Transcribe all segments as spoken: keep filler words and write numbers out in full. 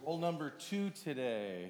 Roll number two today.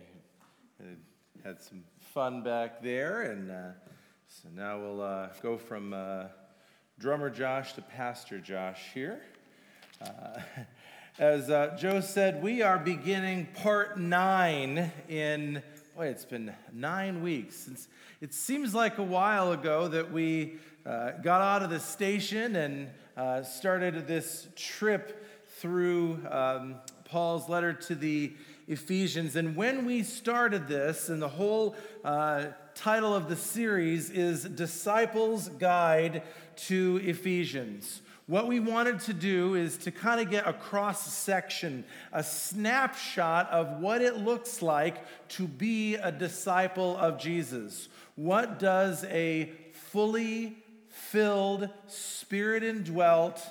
Had some fun back there, and uh, so now we'll uh, go from uh, drummer Josh to Pastor Josh here. Uh, as uh, Joe said, we are beginning part nine in, boy, it's been nine weeks. Since it seems like a while ago that we uh, got out of the station and uh, started this trip through um, Paul's letter to the Ephesians. And when we started this, and the whole uh, title of the series is Disciples' Guide to Ephesians. What we wanted to do is to kind of get a cross-section, a snapshot of what it looks like to be a disciple of Jesus. What does a fully filled, Spirit-indwelt,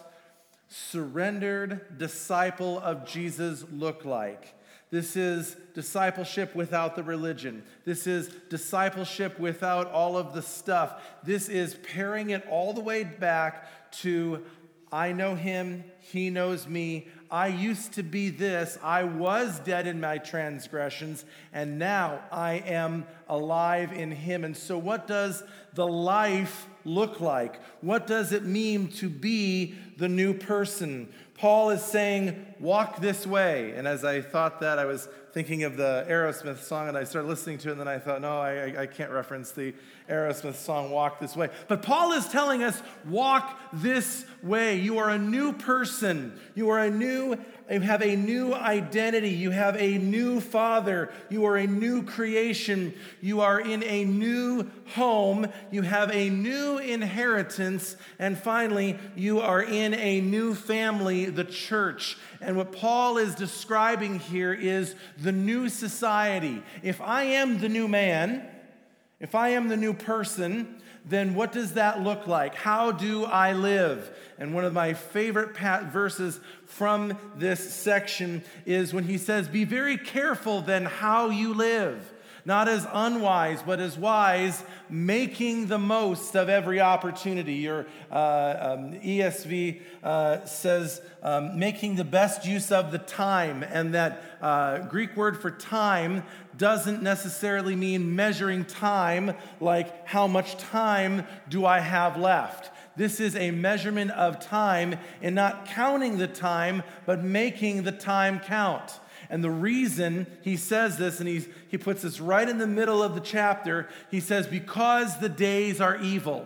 surrendered disciple of Jesus look like? This is discipleship without the religion. This is discipleship without all of the stuff. This is paring it all the way back to, I know him, he knows me. I used to be this. I was dead in my transgressions, and now I am alive in him. And so what does the life look like? What does it mean to be the new person? Paul is saying, walk this way. And as I thought that, I was thinking of the Aerosmith song, and I started listening to it, and then I thought, no, I, I can't reference the Aerosmith song, Walk This Way. But Paul is telling us, walk this way. You are a new person. You are a new, you have a new identity. You have a new father. You are a new creation. You are in a new home. You have a new inheritance. And finally, you are in a new family, the church. And what Paul is describing here is the new society. If I am the new man, if I am the new person, then what does that look like? How do I live? And one of my favorite verses from this section is when he says, be very careful then how you live. Not as unwise, but as wise, making the most of every opportunity. Your uh, um, E S V uh, says, um, making the best use of the time. And that uh, Greek word for time doesn't necessarily mean measuring time, like how much time do I have left. This is a measurement of time in not counting the time, but making the time count. And the reason he says this, and he's, he puts this right in the middle of the chapter, he says, because the days are evil.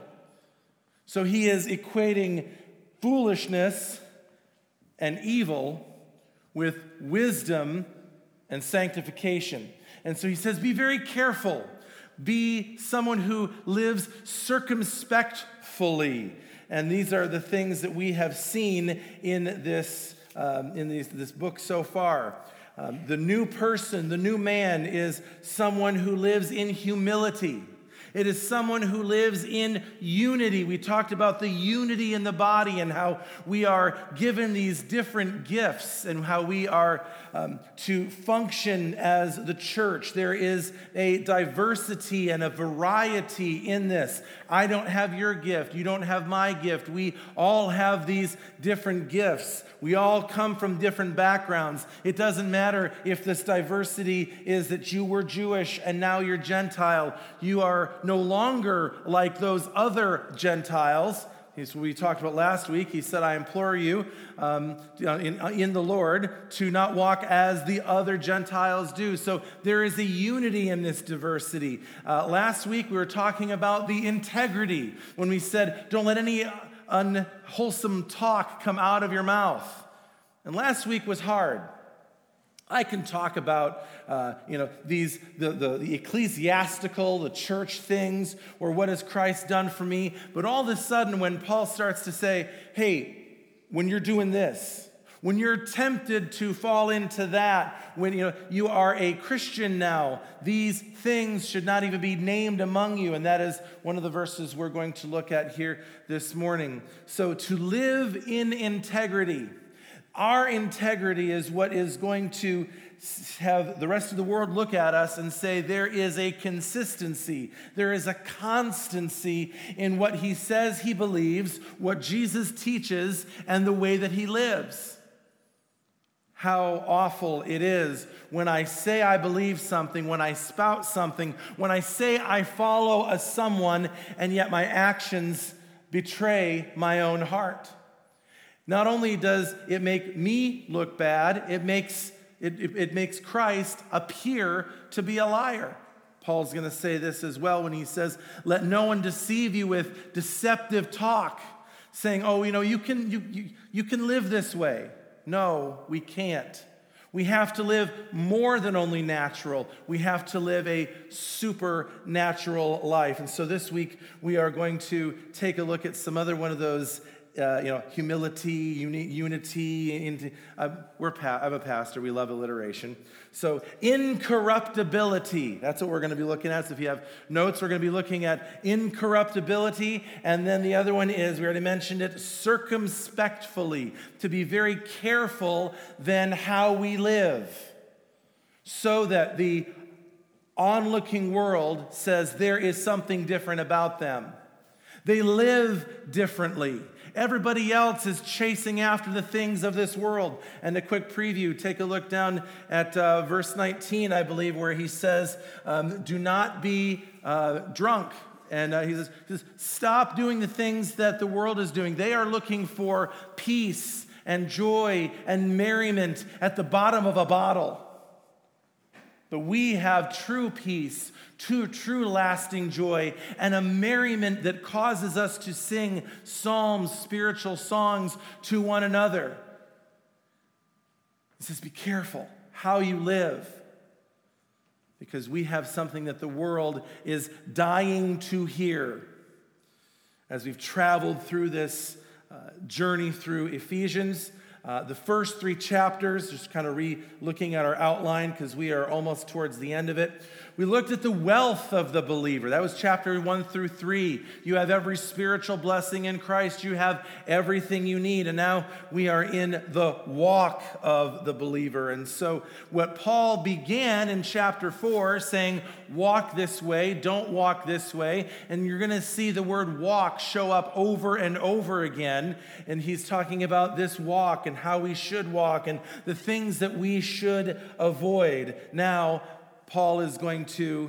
So he is equating foolishness and evil with wisdom and sanctification. And so he says, be very careful. Be someone who lives circumspectfully. And these are the things that we have seen in this, um, in these, this book so far. Um, the new person, the new man, is someone who lives in humility. It is someone who lives in unity. We talked about the unity in the body and how we are given these different gifts and how we are um, to function as the church. There is a diversity and a variety in this. I don't have your gift. You don't have my gift. We all have these different gifts. We all come from different backgrounds. It doesn't matter if this diversity is that you were Jewish and now you're Gentile. You are no longer like those other Gentiles. As we talked about last week, he said, I implore you um, in, in the Lord to not walk as the other Gentiles do. So there is a unity in this diversity. Uh, last week, we were talking about the integrity when we said, don't let any unwholesome talk come out of your mouth. And last week was hard. I can talk about, uh, you know, these the, the the ecclesiastical, the church things, or what has Christ done for me. But all of a sudden, when Paul starts to say, "Hey, when you're doing this, when you're tempted to fall into that, when you know you are a Christian now, these things should not even be named among you." And that is one of the verses we're going to look at here this morning. So to live in integrity. Our integrity is what is going to have the rest of the world look at us and say there is a consistency, there is a constancy in what he says he believes, what Jesus teaches, and the way that he lives. how awful it is when I say I believe something, when I spout something, when I say I follow a someone, and yet my actions betray my own heart. Not only does it make me look bad, it makes, it, it, it makes Christ appear to be a liar. Paul's going to say this as well when he says, let no one deceive you with deceptive talk, saying, oh, you know, you can, you, you, you can live this way. No, we can't. We have to live more than only natural. We have to live a supernatural life. And so this week we are going to take a look at some other one of those, uh, you know, humility, uni- unity. Into, uh, we're pa- I'm a pastor. We love alliteration. So incorruptibility. That's what we're going to be looking at. So if you have notes, we're going to be looking at incorruptibility. And then the other one is, we already mentioned it, circumspectfully. To be very careful then how we live, so that the onlooking world says there is something different about them. They live differently. Everybody else is chasing after the things of this world. And a quick preview, take a look down at uh, verse nineteen, I believe, where he says, um, do not be uh, drunk. And uh, he, says, he says, stop doing the things that the world is doing. They are looking for peace and joy and merriment at the bottom of a bottle. But we have true peace, true, true lasting joy, and a merriment that causes us to sing psalms, spiritual songs to one another. He says, be careful how you live, because we have something that the world is dying to hear. As we've traveled through this uh, journey through Ephesians, Uh, the first three chapters, just kind of re-looking at our outline because we are almost towards the end of it. We looked at the wealth of the believer. That was chapter one through three. You have every spiritual blessing in Christ. You have everything you need. And now we are in the walk of the believer. And so what Paul began in chapter four, saying, walk this way, don't walk this way. And you're going to see the word walk show up over and over again. And he's talking about this walk and how we should walk and the things that we should avoid. Now, Paul is going to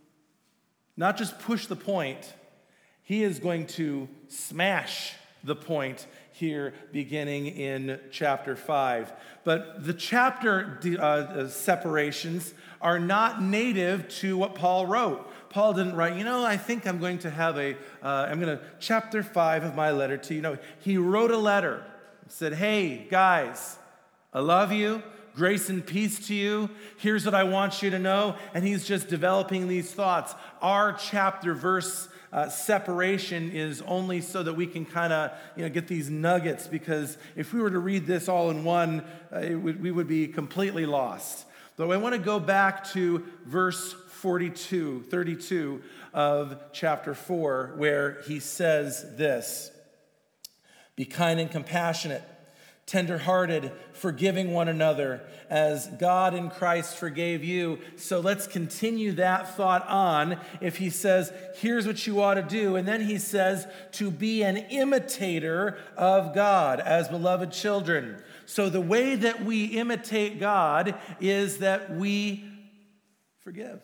not just push the point, he is going to smash the point here beginning in chapter five. But the chapter uh, separations are not native to what Paul wrote. Paul didn't write, you know, I think I'm going to have a, uh, I'm going to, chapter five of my letter to you. No, he wrote a letter, said, hey, guys, I love you. Grace and peace to you. Here's what I want you to know. And he's just developing these thoughts. Our chapter verse uh, separation is only so that we can kind of, you know, get these nuggets, because if we were to read this all in one, uh, it would, we would be completely lost. Though I want to go back to verse forty-two, thirty-two of chapter four, where he says this: be kind and compassionate, tender-hearted, forgiving one another, as God in Christ forgave you. So let's continue that thought on. If he says, here's what you ought to do, and then he says, to be an imitator of God as beloved children. So the way that we imitate God is that we forgive.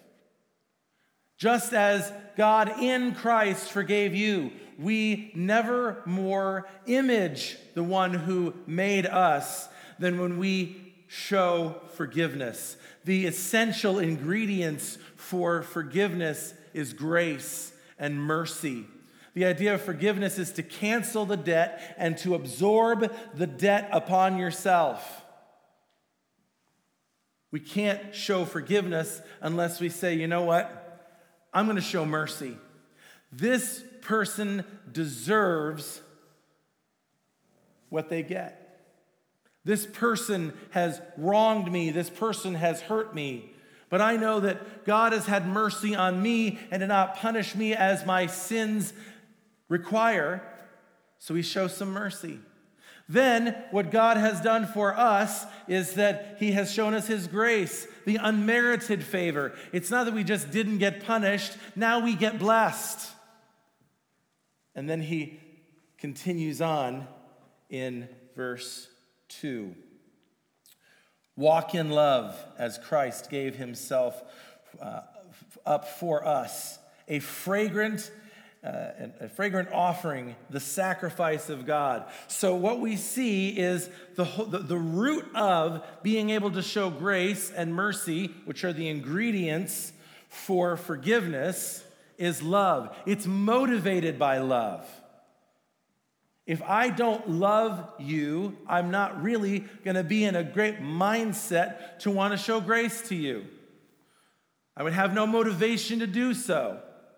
Just as God in Christ forgave you, we never more image the one who made us than when we show forgiveness. The essential ingredients for forgiveness is grace and mercy. The idea of forgiveness is to cancel the debt and to absorb the debt upon yourself. We can't show forgiveness unless we say, you know what? I'm going to show mercy. This person deserves what they get. This person has wronged me. This person has hurt me. But I know that God has had mercy on me and did not punish me as my sins require. So he shows some mercy. Then what God has done for us is that he has shown us his grace, the unmerited favor. It's not that we just didn't get punished. Now we get blessed. And then he continues on in verse two. Walk in love as Christ gave himself uh, up for us, a fragrant Uh, a fragrant offering, the sacrifice of God. So what we see is the, the, the root of being able to show grace and mercy, which are the ingredients for forgiveness, is love. It's motivated by love. If I don't love you, I'm not really going to be in a great mindset to want to show grace to you. I would have no motivation to do so.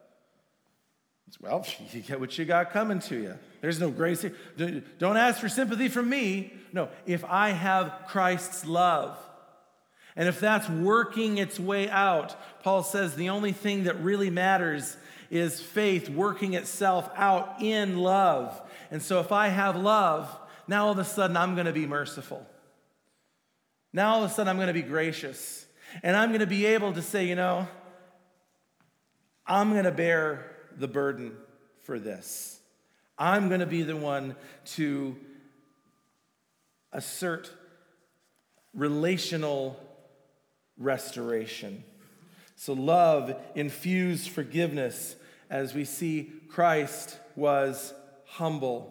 Well, you get what you got coming to you. There's no grace here. Don't ask for sympathy from me. No, if I have Christ's love, and if that's working its way out, Paul says the only thing that really matters is faith working itself out in love. And so if I have love, now all of a sudden I'm going to be merciful. Now all of a sudden I'm going to be gracious. And I'm going to be able to say, you know, I'm going to bear the burden for this. I'm going to be the one to assert relational restoration. So love infused forgiveness, as we see Christ was humble.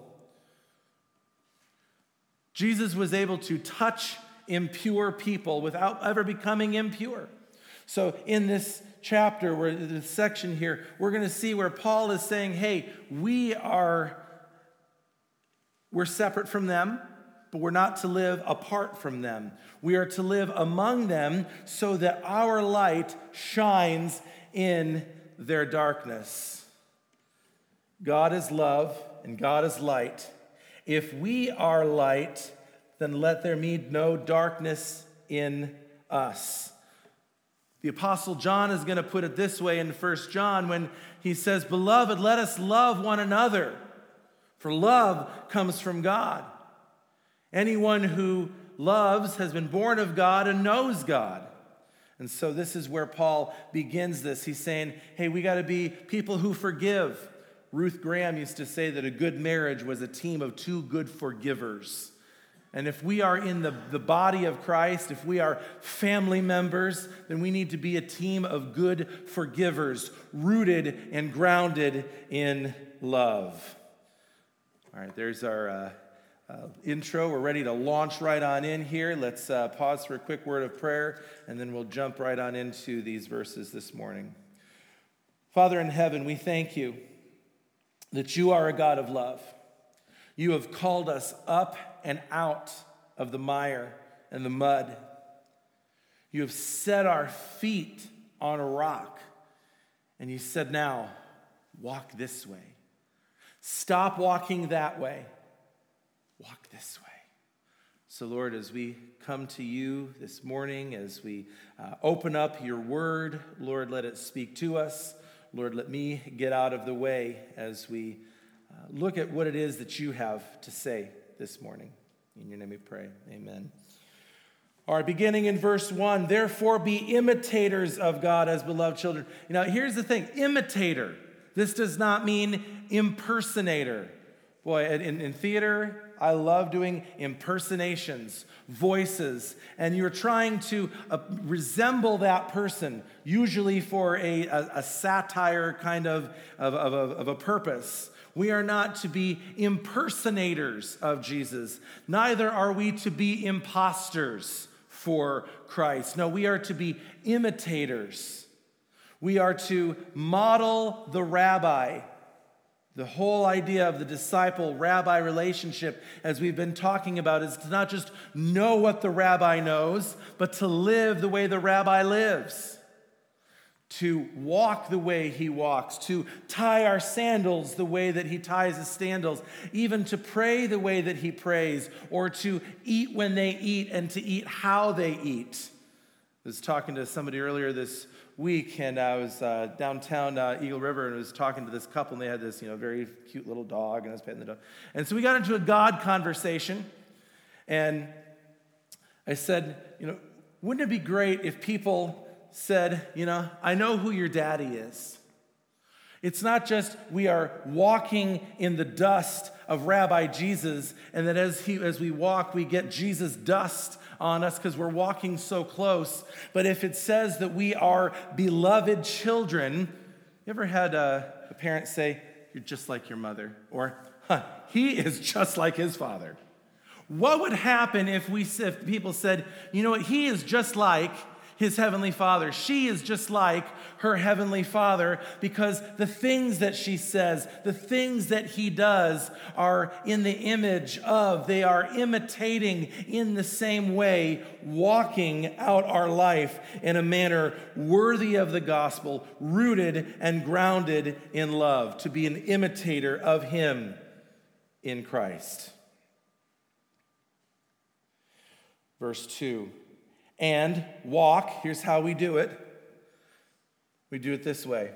Jesus was able to touch impure people without ever becoming impure. So in this chapter, where this section here, we're going to see where Paul is saying, hey, we are, we're separate from them, but we're not to live apart from them. We are to live among them so that our light shines in their darkness. God is love and God is light. If we are light, then let there be no darkness in us. The Apostle John is going to put it this way in First John when he says, "Beloved, let us love one another, for love comes from God. Anyone who loves has been born of God and knows God." And so this is where Paul begins this. He's saying, hey, we got to be people who forgive. Ruth Graham used to say that a good marriage was a team of two good forgivers. And if we are in the, the body of Christ, if we are family members, then we need to be a team of good forgivers, rooted and grounded in love. All right, there's our uh, uh, intro. We're ready to launch right on in here. Let's uh, pause for a quick word of prayer, and then we'll jump right on into these verses this morning. Father in heaven, we thank you that you are a God of love. You have called us up and out of the mire and the mud. You have set our feet on a rock, and you said, now, walk this way. Stop walking that way. Walk this way. So, Lord, as we come to you this morning, as we uh, open up your word, Lord, let it speak to us. Lord, let me get out of the way as we uh, look at what it is that you have to say this morning. In your name we pray. Amen. All right, beginning in verse one, therefore be imitators of God as beloved children. You know, here's the thing, imitator. This does not mean impersonator. Boy, in, in theater, I love doing impersonations, voices, and you're trying to uh, resemble that person, usually for a, a, a satire kind of, of, of, of a purpose. We are not to be impersonators of Jesus. Neither are we to be imposters for Christ. No, we are to be imitators. We are to model the rabbi. The whole idea of the disciple-rabbi relationship, as we've been talking about, is to not just know what the rabbi knows, but to live the way the rabbi lives. To walk the way he walks, to tie our sandals the way that he ties his sandals, even to pray the way that he prays, or to eat when they eat and to eat how they eat. I was talking to somebody earlier this week, and I was uh, downtown uh, Eagle River, and I was talking to this couple, and they had this, you know, very cute little dog, and I was petting the dog. And so we got into a God conversation, and I said, you know, wouldn't it be great if people said, you know, I know who your daddy is. It's not just we are walking in the dust of Rabbi Jesus, and that as he as we walk, we get Jesus dust on us because we're walking so close. But if it says that we are beloved children, you ever had a, a parent say, "You're just like your mother," or huh, "He is just like his father"? What would happen if we if people said, "You know what? He is just like his heavenly Father. She is just like her heavenly Father," because the things that she says, the things that he does are in the image of, they are imitating in the same way, walking out our life in a manner worthy of the gospel, rooted and grounded in love, to be an imitator of him in Christ. Verse two. And walk, here's how we do it. We do it this way.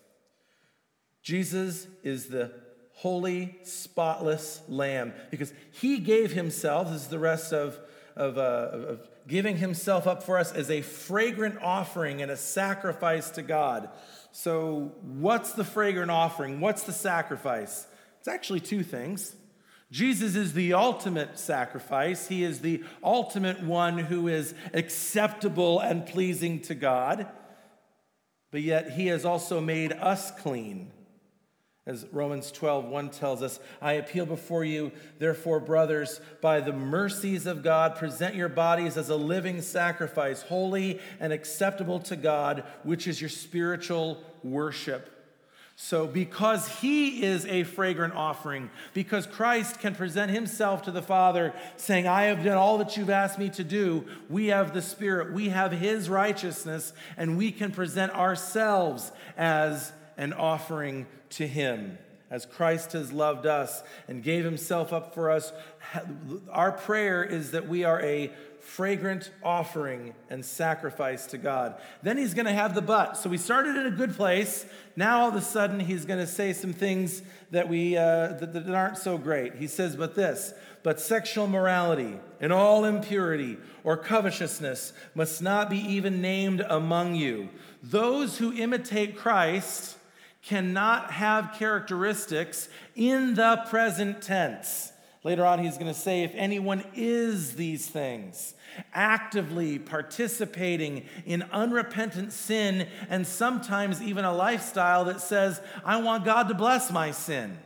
Jesus is the holy, spotless Lamb because he gave himself, this is the rest of, of, uh, of giving himself up for us as a fragrant offering and a sacrifice to God. So what's the fragrant offering? What's the sacrifice? It's actually two things. Jesus is the ultimate sacrifice. He is the ultimate one who is acceptable and pleasing to God. But yet he has also made us clean. As Romans twelve one tells us, "I appeal before you, therefore, brothers, by the mercies of God, present your bodies as a living sacrifice, holy and acceptable to God, which is your spiritual worship." So because he is a fragrant offering, because Christ can present himself to the Father saying, "I have done all that you've asked me to do," we have the Spirit, we have his righteousness, and we can present ourselves as an offering to him. As Christ has loved us and gave himself up for us, our prayer is that we are a fragrant offering and sacrifice to God. Then he's going to have the but. So we started in a good place. Now all of a sudden he's going to say some things that we uh, that, that aren't so great. He says, "But this, but sexual morality and all impurity or covetousness must not be even named among you. Those who imitate Christ cannot have characteristics in the present tense." Later on, he's going to say, if anyone is these things, actively participating in unrepentant sin and sometimes even a lifestyle that says, "I want God to bless my sin."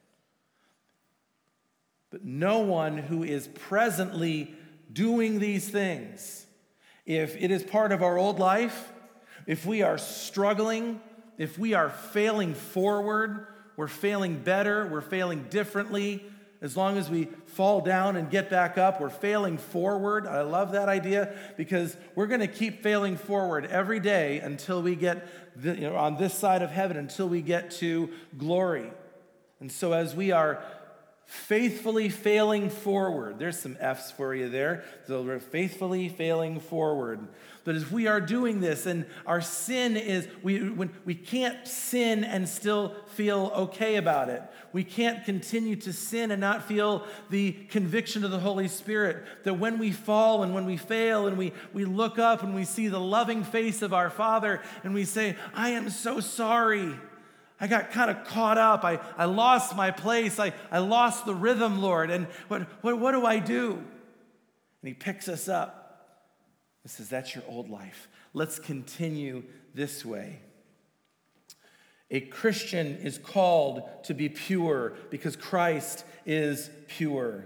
But no one who is presently doing these things, if it is part of our old life, if we are struggling, if we are failing forward, we're failing better, we're failing differently, as long as we fall down and get back up, we're failing forward. I love that idea because we're going to keep failing forward every day until we get the, you know, on this side of heaven, until we get to glory. And so as we are faithfully failing forward, there's some F's for you there. So we're faithfully failing forward. But as we are doing this, and our sin is, we when we can't sin and still feel okay about it. We can't continue to sin and not feel the conviction of the Holy Spirit. That when we fall and when we fail and we, we look up and we see the loving face of our Father and we say, "I am so sorry. I got kind of caught up. I, I lost my place. I, I lost the rhythm, Lord. And what, what, what do I do?" And he picks us up. He says, "That's your old life. Let's continue this way." A Christian is called to be pure because Christ is pure.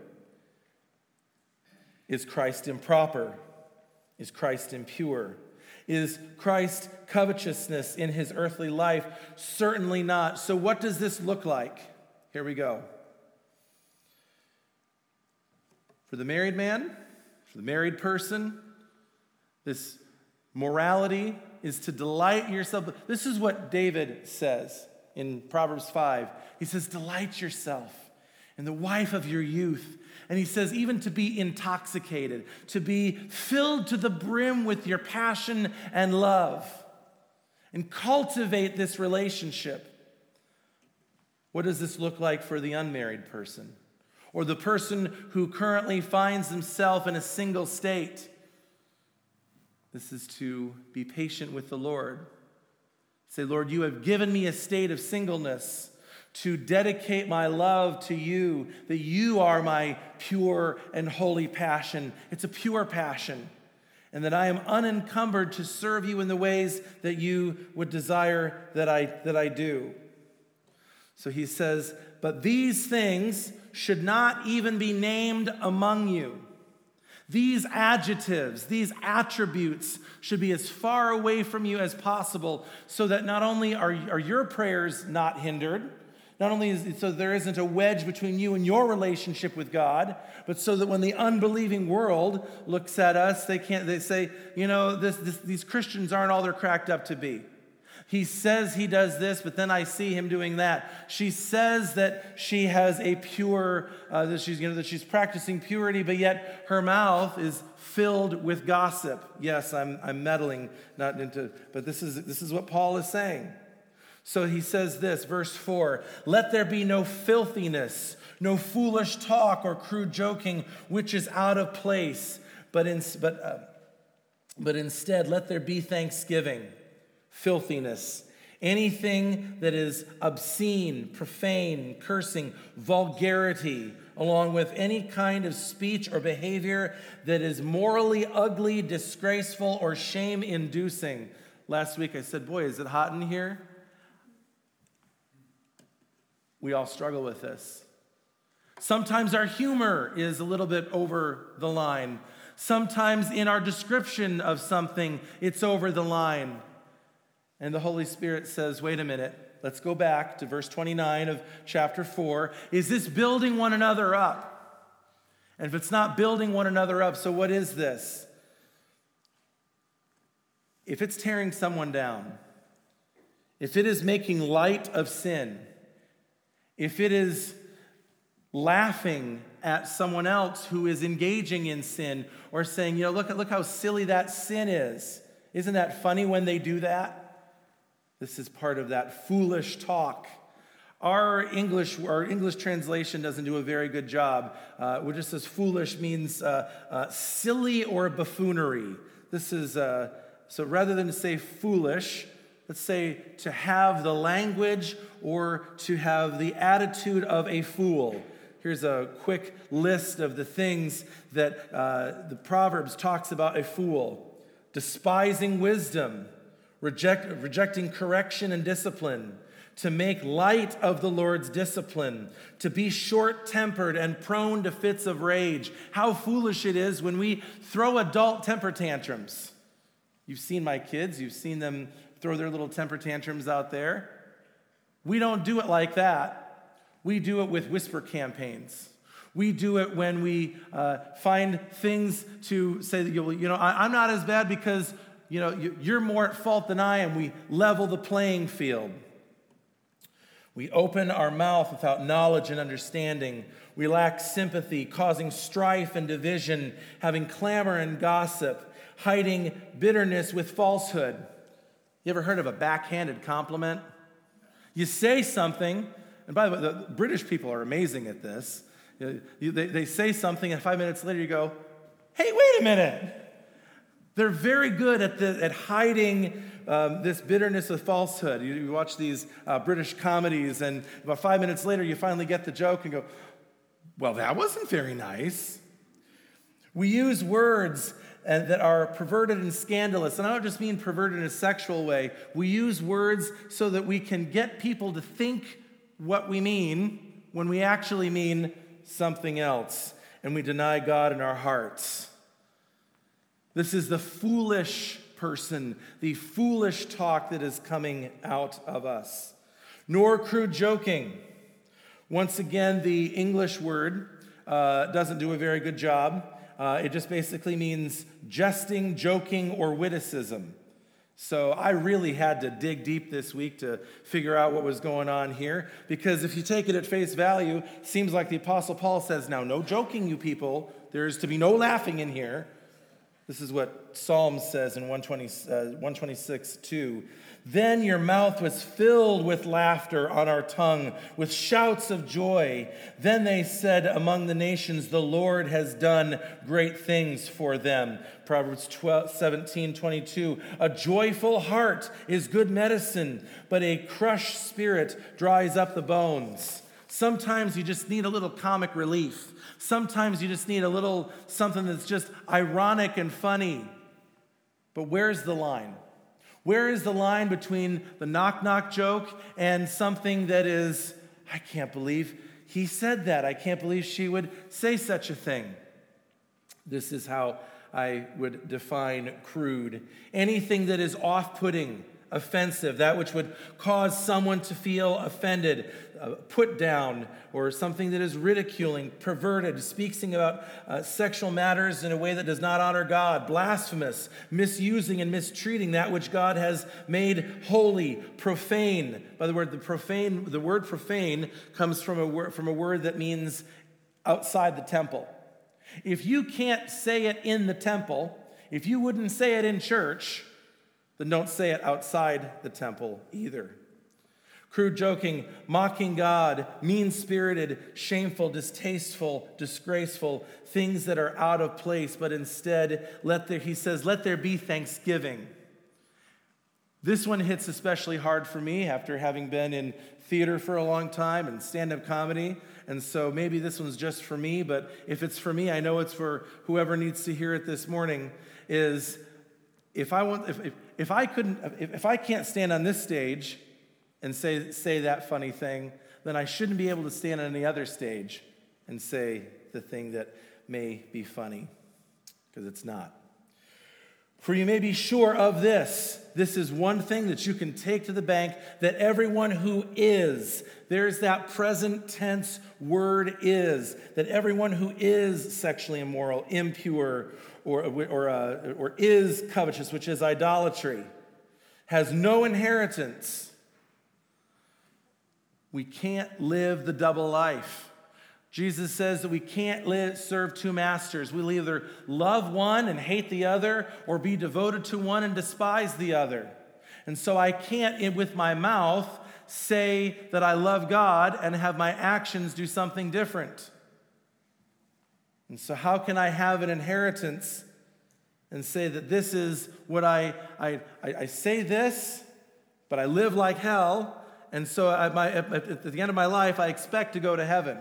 Is Christ improper? Is Christ impure? Is Christ covetousness in his earthly life? Certainly not. So what does this look like? Here we go. For the married man, for the married person, this morality is to delight yourself. This is what David says in Proverbs five. He says, "Delight yourself in the wife of your youth." And he says, even to be intoxicated, to be filled to the brim with your passion and love. And cultivate this relationship. What does this look like for the unmarried person? Or the person who currently finds himself in a single state? This is to be patient with the Lord. Say, Lord, you have given me a state of singleness to dedicate my love to you, that you are my pure and holy passion. It's a pure passion. And that I am unencumbered to serve you in the ways that you would desire that I, that I do. So he says, but these things should not even be named among you. These adjectives, these attributes should be as far away from you as possible so that not only are, are your prayers not hindered, not only is, so there isn't a wedge between you and your relationship with God, but so that when the unbelieving world looks at us, they can't. They say, you know, this, this, these Christians aren't all they're cracked up to be. He says he does this, but then I see him doing that. She says that she has a pure, uh, that she's, you know, that she's practicing purity, but yet her mouth is filled with gossip. Yes, I'm, I'm meddling, not into, but this is this is what Paul is saying. So he says this, verse four, let there be no filthiness, no foolish talk or crude joking, which is out of place, but, in, but, uh, but instead let there be thanksgiving. Filthiness, anything that is obscene, profane, cursing, vulgarity, along with any kind of speech or behavior that is morally ugly, disgraceful, or shame-inducing. Last week I said, boy, is it hot in here? We all struggle with this. Sometimes our humor is a little bit over the line. Sometimes in our description of something, it's over the line. And the Holy Spirit says, wait a minute, let's go back to verse twenty-nine of chapter four. Is this building one another up? And if it's not building one another up, so what is this? If it's tearing someone down, if it is making light of sin, if it is laughing at someone else who is engaging in sin or saying, you know, look, look how silly that sin is. Isn't that funny when they do that? This is part of that foolish talk. Our English, our English translation doesn't do a very good job. Uh, what just says foolish means uh, uh, silly or buffoonery. This is, uh, so rather than to say foolish, let's say to have the language or to have the attitude of a fool. Here's a quick list of the things that uh, the Proverbs talks about a fool. Despising wisdom, reject, rejecting correction and discipline, to make light of the Lord's discipline, to be short-tempered and prone to fits of rage. How foolish it is when we throw adult temper tantrums. You've seen my kids, you've seen them throw their little temper tantrums out there. We don't do it like that. We do it with whisper campaigns. We do it when we uh, find things to say that, you know, I, I'm not as bad because, you know, you're more at fault than I am. We level the playing field. We open our mouth without knowledge and understanding. We lack sympathy, causing strife and division, having clamor and gossip, hiding bitterness with falsehood. You ever heard of a backhanded compliment? You say something, and by the way, the British people are amazing at this. You, you, they, they say something, and five minutes later you go, hey, wait a minute. They're very good at, the, at hiding um, this bitterness with falsehood. You, you watch these uh, British comedies, and about five minutes later you finally get the joke and go, well, that wasn't very nice. We use words and that are perverted and scandalous. And I don't just mean perverted in a sexual way. We use words so that we can get people to think what we mean when we actually mean something else. And we deny God in our hearts. This is the foolish person, the foolish talk that is coming out of us. Nor crude joking. Once again, the English word uh, doesn't do a very good job. Uh, it just basically means jesting, joking, or witticism. So I really had to dig deep this week to figure out what was going on here, because if you take it at face value, it seems like the Apostle Paul says, now, no joking, you people. There is to be no laughing in here. This is what Psalm says in one twenty-six two. Then your mouth was filled with laughter on our tongue, with shouts of joy. Then they said among the nations, the Lord has done great things for them. Proverbs seventeen twenty-two. A joyful heart is good medicine, but a crushed spirit dries up the bones. Sometimes you just need a little comic relief. Sometimes you just need a little something that's just ironic and funny. But where's the line? Where is the line between the knock-knock joke and something that is, I can't believe he said that. I can't believe she would say such a thing. This is how I would define crude. Anything that is off-putting, offensive, that which would cause someone to feel offended, uh, put down, or something that is ridiculing, perverted, speaking about uh, sexual matters in a way that does not honor God, blasphemous, misusing and mistreating that which God has made holy, profane. By the word, the profane, the word profane comes from a word from a word that means outside the temple. If you can't say it in the temple, if you wouldn't say it in church, then don't say it outside the temple either. Crude joking, mocking God, mean-spirited, shameful, distasteful, disgraceful, things that are out of place, but instead, let there, he says, let there be thanksgiving. This one hits especially hard for me after having been in theater for a long time and stand-up comedy, and so maybe this one's just for me, but if it's for me, I know it's for whoever needs to hear it this morning, is if I want, if, if, if I couldn't, if, if I can't stand on this stage and say, say that funny thing, then I shouldn't be able to stand on any other stage and say the thing that may be funny, because it's not. For you may be sure of this. This is one thing that you can take to the bank, that everyone who is, there's that present tense word is, that everyone who is sexually immoral, impure, or, or, uh, or is covetous, which is idolatry, has no inheritance. We can't live the double life. Jesus says that we can't live, serve two masters. We'll either love one and hate the other, or be devoted to one and despise the other. And so I can't, with my mouth, say that I love God and have my actions do something different. And so how can I have an inheritance and say that this is what I, I, I say this, but I live like hell, and so at, my, at, at the end of my life, I expect to go to heaven.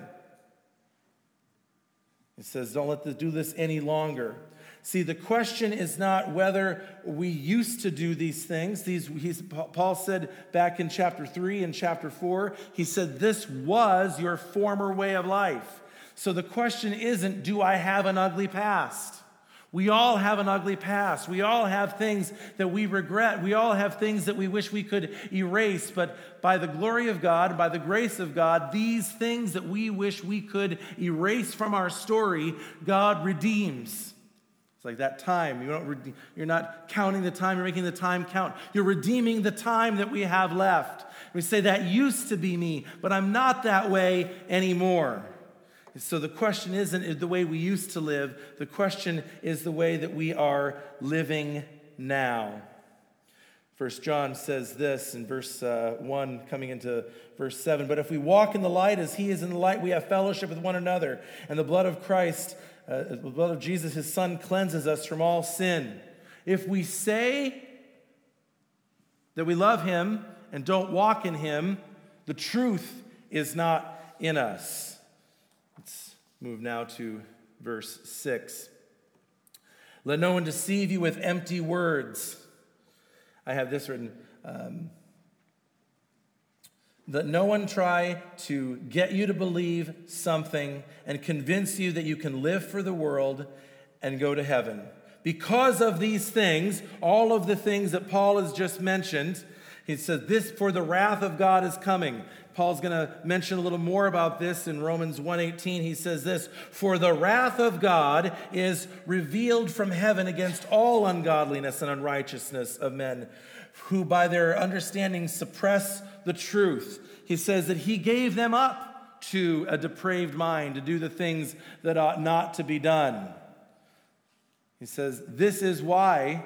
It says, don't let this do this any longer. See, the question is not whether we used to do these things. These, he's, Paul said back in chapter three and chapter four, he said, this was your former way of life. So the question isn't, do I have an ugly past? We all have an ugly past. We all have things that we regret. We all have things that we wish we could erase. But by the glory of God, by the grace of God, these things that we wish we could erase from our story, God redeems. It's like that time. You don't, you're not counting the time. You're making the time count. You're redeeming the time that we have left. We say, that used to be me, but I'm not that way anymore. So the question isn't the way we used to live. The question is the way that we are living now. First John says this in verse uh, one, coming into verse seven. But if we walk in the light as he is in the light, we have fellowship with one another. And the blood of Christ, uh, the blood of Jesus, his son, cleanses us from all sin. If we say that we love him and don't walk in him, the truth is not in us. Let's move now to verse six. Let no one deceive you with empty words. I have this written. Um, Let no one try to get you to believe something and convince you that you can live for the world and go to heaven. Because of these things, all of the things that Paul has just mentioned, he says, this for the wrath of God is coming. Paul's going to mention a little more about this in Romans one eighteen. He says this, for the wrath of God is revealed from heaven against all ungodliness and unrighteousness of men, who by their understanding suppress the truth. He says that he gave them up to a depraved mind to do the things that ought not to be done. He says, this is why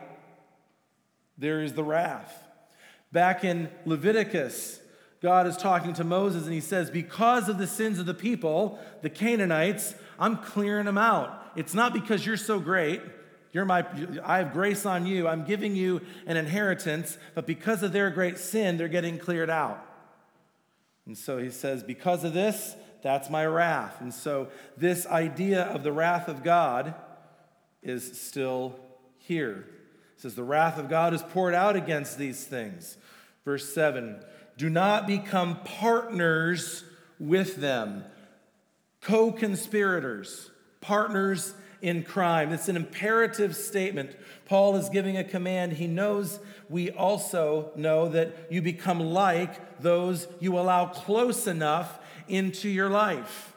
there is the wrath. Back in Leviticus, God is talking to Moses and he says, because of the sins of the people, the Canaanites, I'm clearing them out. It's not because you're so great. You're my, I have grace on you. I'm giving you an inheritance, but because of their great sin, they're getting cleared out. And so he says, because of this, that's my wrath. And so this idea of the wrath of God is still here. It says, the wrath of God is poured out against these things. Verse seven, do not become partners with them. Co-conspirators, partners in crime. It's an imperative statement. Paul is giving a command. He knows we also know that you become like those you allow close enough into your life.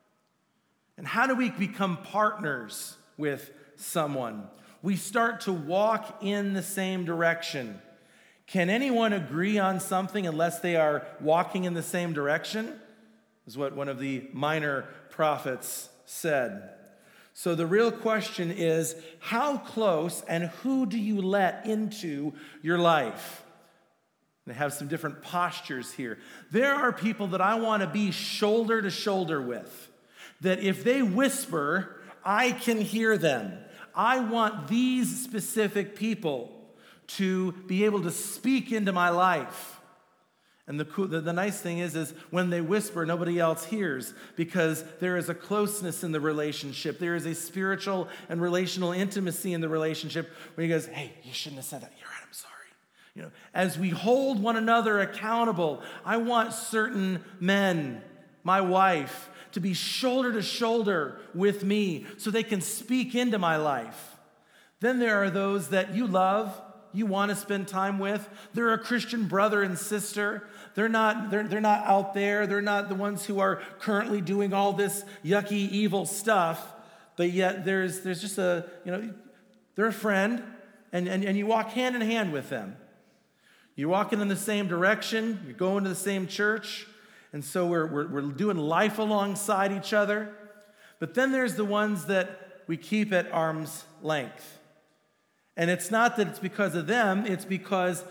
And how do we become partners with someone? We start to walk in the same direction. Can anyone agree on something unless they are walking in the same direction? Is what one of the minor prophets said. So the real question is, how close and who do you let into your life? They have some different postures here. There are people that I want to be shoulder to shoulder with, that if they whisper, I can hear them. I want these specific people to be able to speak into my life. And the, the, the nice thing is, is when they whisper, nobody else hears, because there is a closeness in the relationship. There is a spiritual and relational intimacy in the relationship where he goes, hey, you shouldn't have said that. You're right, I'm sorry. You know, as we hold one another accountable, I want certain men, my wife, to be shoulder to shoulder with me so they can speak into my life. Then there are those that you love, you want to spend time with. They're a Christian brother and sister. They're not, they're, they're not out there. They're not the ones who are currently doing all this yucky, evil stuff. But yet there's, there's just a, you know, they're a friend, and, and, and you walk hand in hand with them. You're walking in the same direction. You're going to the same church. And so we're, we're, we're doing life alongside each other. But then there's the ones that we keep at arm's length. And it's not that it's because of them, it's because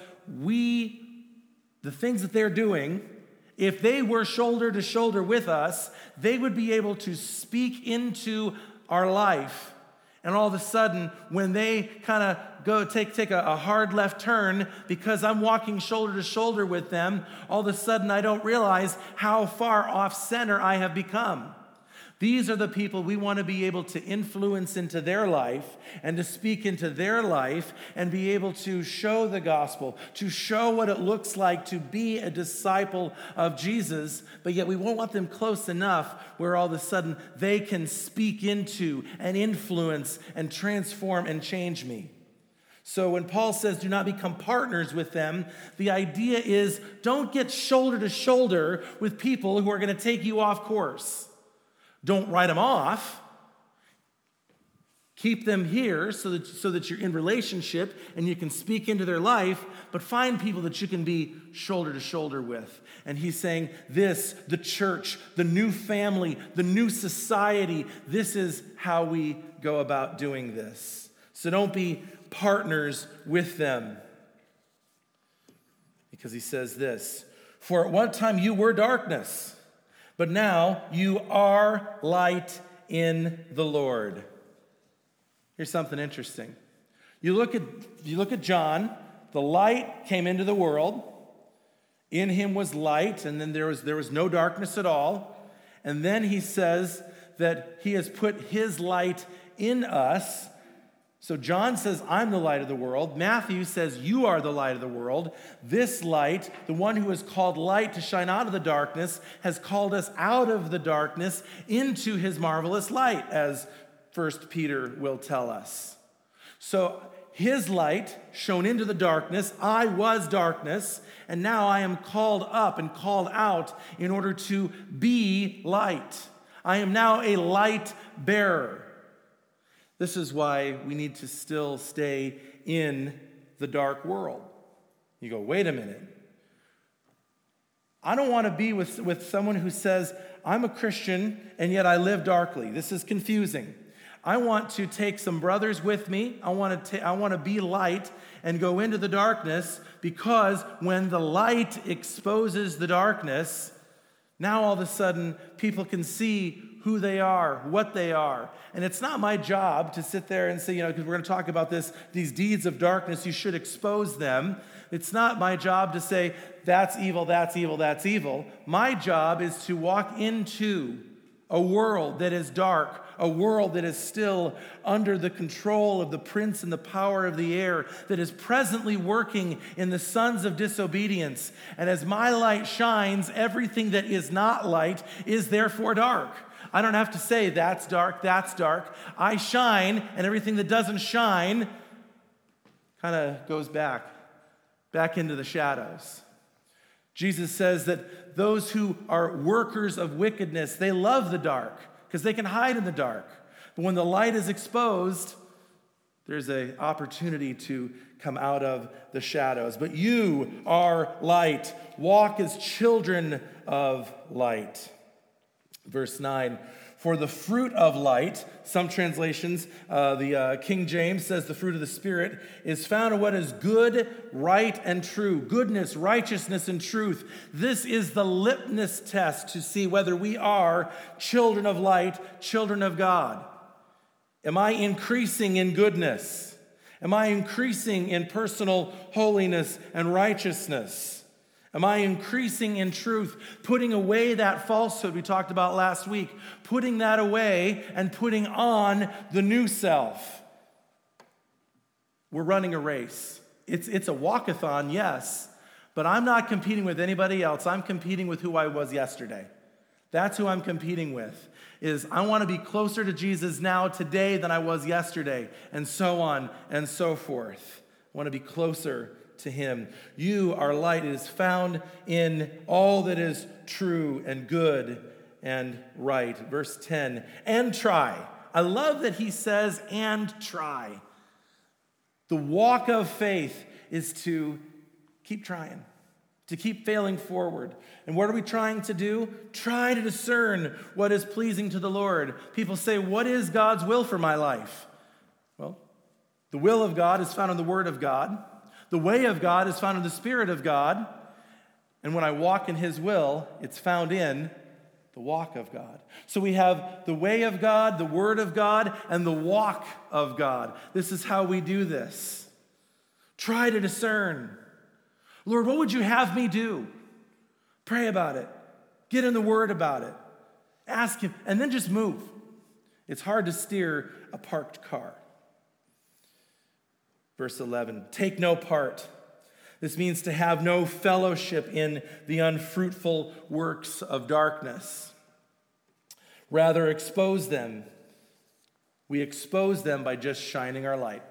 we, the things that they're doing, if they were shoulder to shoulder with us, they would be able to speak into our life. And all of a sudden, when they kind of go take, take a, a hard left turn, because I'm walking shoulder to shoulder with them, all of a sudden I don't realize how far off center I have become. These are the people we want to be able to influence into their life and to speak into their life and be able to show the gospel, to show what it looks like to be a disciple of Jesus, but yet we won't want them close enough where all of a sudden they can speak into and influence and transform and change me. So when Paul says do not become partners with them, the idea is don't get shoulder to shoulder with people who are going to take you off course. Don't write them off. Keep them here so that, so that you're in relationship and you can speak into their life, but find people that you can be shoulder to shoulder with. And he's saying this, the church, the new family, the new society, this is how we go about doing this. So don't be partners with them. Because he says this, for at one time you were darkness, but now you are light in the Lord. Here's something interesting. You look at, you look at John, the light came into the world. In him was light, and then there was, there was no darkness at all. And then he says that he has put his light in us. So John says, I'm the light of the world. Matthew says, you are the light of the world. This light, the one who is called light to shine out of the darkness, has called us out of the darkness into his marvelous light, as First Peter will tell us. So his light shone into the darkness. I was darkness, and now I am called up and called out in order to be light. I am now a light bearer. This is why we need to still stay in the dark world. You go, wait a minute. I don't want to be with, with someone who says, I'm a Christian and yet I live darkly. This is confusing. I want to take some brothers with me. I want to ta- I want to be light and go into the darkness, because when the light exposes the darkness, now all of a sudden people can see who they are, what they are. And it's not my job to sit there and say, you know, because we're going to talk about this, these deeds of darkness, you should expose them. It's not my job to say, that's evil, that's evil, that's evil. My job is to walk into a world that is dark, a world that is still under the control of the prince and the power of the air, that is presently working in the sons of disobedience. And as my light shines, everything that is not light is therefore dark. I don't have to say, that's dark, that's dark. I shine, and everything that doesn't shine kind of goes back, back into the shadows. Jesus says that those who are workers of wickedness, they love the dark because they can hide in the dark. But when the light is exposed, there's an opportunity to come out of the shadows. But you are light. Walk as children of light. Verse nine, for the fruit of light, some translations, uh, the uh, King James says the fruit of the Spirit, is found in what is good, right, and true. Goodness, righteousness, and truth. This is the litmus test to see whether we are children of light, children of God. Am I increasing in goodness? Am I increasing in personal holiness and righteousness? Am I increasing in truth, putting away that falsehood we talked about last week, putting that away and putting on the new self? We're running a race. It's, it's a walkathon, yes, but I'm not competing with anybody else. I'm competing with who I was yesterday. That's who I'm competing with, is I want to be closer to Jesus now today than I was yesterday, and so on and so forth. I want to be closer to him. You are light. It is found in all that is true and good and right. Verse ten, and try. I love that he says, and try. The walk of faith is to keep trying, to keep failing forward. And what are we trying to do? Try to discern what is pleasing to the Lord. People say, what is God's will for my life? Well, the will of God is found in the Word of God. The way of God is found in the Spirit of God. And when I walk in his will, it's found in the walk of God. So we have the way of God, the Word of God, and the walk of God. This is how we do this. Try to discern. Lord, what would you have me do? Pray about it. Get in the Word about it. Ask him, and then just move. It's hard to steer a parked car. Verse eleven, take no part. This means to have no fellowship in the unfruitful works of darkness. Rather, expose them. We expose them by just shining our light.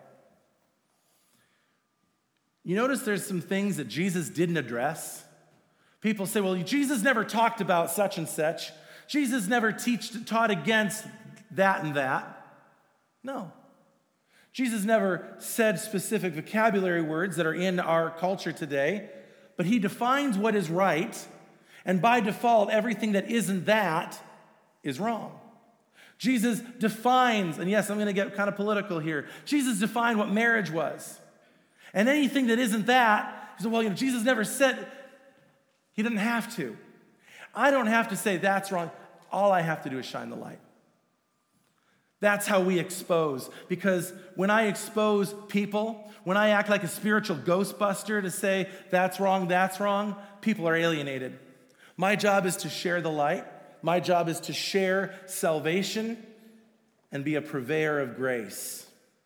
You notice there's some things that Jesus didn't address. People say, well, Jesus never talked about such and such. Jesus never teached, taught against that and that. No. Jesus never said specific vocabulary words that are in our culture today, but he defines what is right, and by default, everything that isn't that is wrong. Jesus defines, and yes, I'm going to get kind of political here. Jesus defined what marriage was. And anything that isn't that, he said, well, you know, Jesus never said, he didn't have to. I don't have to say that's wrong. All I have to do is shine the light. That's how we expose. Because when I expose people, when I act like a spiritual ghostbuster to say that's wrong, that's wrong, people are alienated. My job is to share the light. My job is to share salvation and be a purveyor of grace.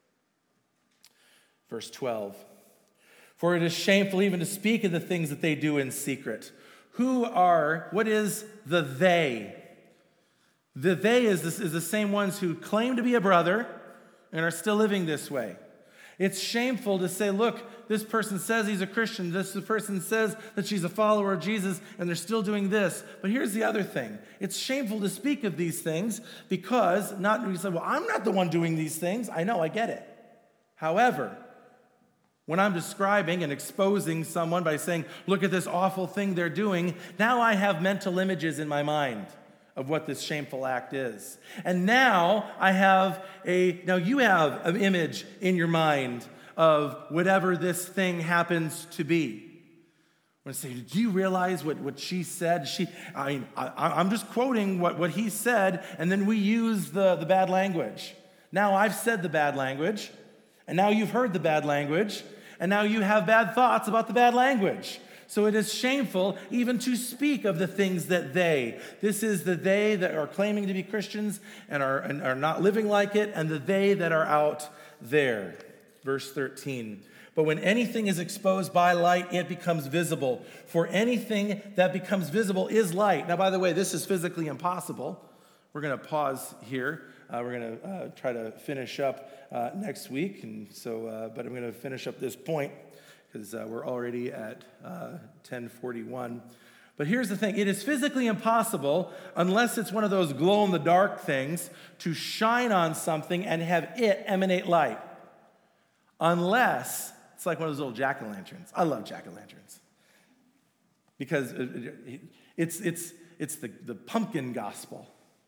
Verse twelve. For it is shameful even to speak of the things that they do in secret. Who are, what is the they? The they is, this, is the same ones who claim to be a brother and are still living this way. It's shameful to say, look, this person says he's a Christian. This person says that she's a follower of Jesus, and they're still doing this. But here's the other thing. It's shameful to speak of these things because, not you say, well, I'm not the one doing these things. I know, I get it. However, when I'm describing and exposing someone by saying, look at this awful thing they're doing, now I have mental images in my mind of what this shameful act is. And now I have a, now you have an image in your mind of whatever this thing happens to be. I'm going to say, do you realize what, what she said? She, I mean, I, I'm just quoting what, what he said, and then we use the, the bad language. Now I've said the bad language, and now you've heard the bad language, and now you have bad thoughts about the bad language. So it is shameful even to speak of the things that they. This is the they that are claiming to be Christians and are, and are not living like it, and the they that are out there. Verse thirteen. But when anything is exposed by light, it becomes visible. For anything that becomes visible is light. Now, by the way, this is physically impossible. We're going to pause here. Uh, we're going to uh, try to finish up uh, next week. And so, uh, but I'm going to finish up this point because uh, we're already at uh, ten forty-one. But here's the thing. It is physically impossible, unless it's one of those glow-in-the-dark things, to shine on something and have it emanate light. Unless... it's like one of those little jack-o'-lanterns. I love jack-o'-lanterns because it's, it's, it's the, the pumpkin gospel.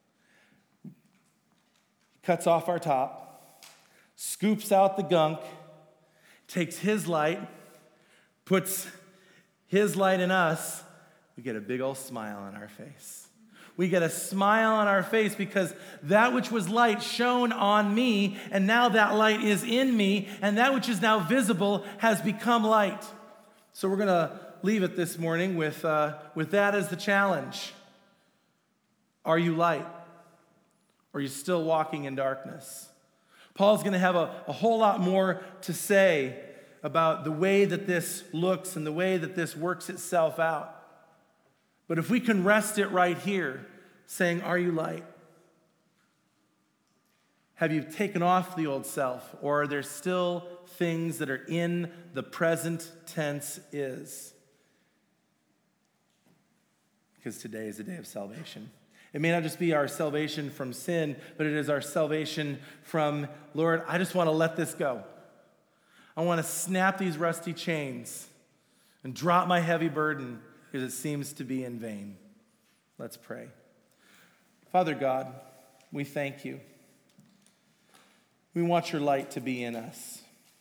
Cuts off our top, scoops out the gunk, takes his light, puts his light in us. We get a big old smile on our face. We get a smile on our face because that which was light shone on me, and now that light is in me, and that which is now visible has become light. So we're going to leave it this morning with, uh, with that as the challenge. Are you light? Or are you still walking in darkness? Paul's going to have a, a whole lot more to say about the way that this looks and the way that this works itself out. But if we can rest it right here, saying, are you light? Have you taken off the old self? Or are there still things that are in the present tense is? Because today is a day of salvation. It may not just be our salvation from sin, but it is our salvation from, Lord, I just want to let this go. I want to snap these rusty chains and drop my heavy burden, because it seems to be in vain. Let's pray. Father God, we thank you. We want your light to be in us.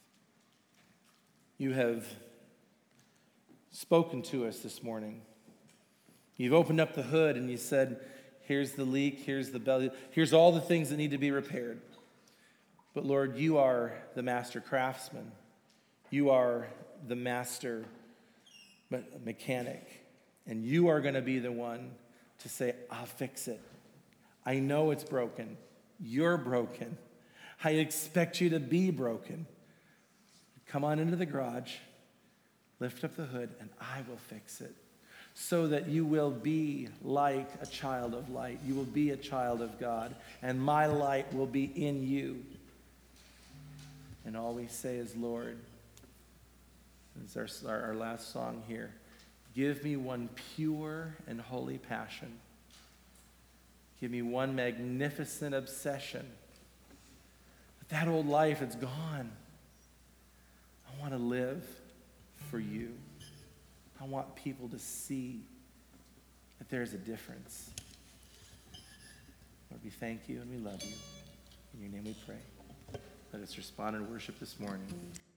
You have spoken to us this morning. You've opened up the hood and you said, here's the leak, here's the belly, here's all the things that need to be repaired. But Lord, you are the master craftsman. You are the master mechanic. And you are going to be the one to say, I'll fix it. I know it's broken. You're broken. I expect you to be broken. Come on into the garage, lift up the hood, and I will fix it. So that you will be like a child of light. You will be a child of God. And my light will be in you. And all we say is, Lord, this is our, our last song here. Give me one pure and holy passion. Give me one magnificent obsession. But that old life, it's gone. I want to live for you. I want people to see that there's a difference. Lord, we thank you and we love you. In your name we pray. Let us respond in worship this morning.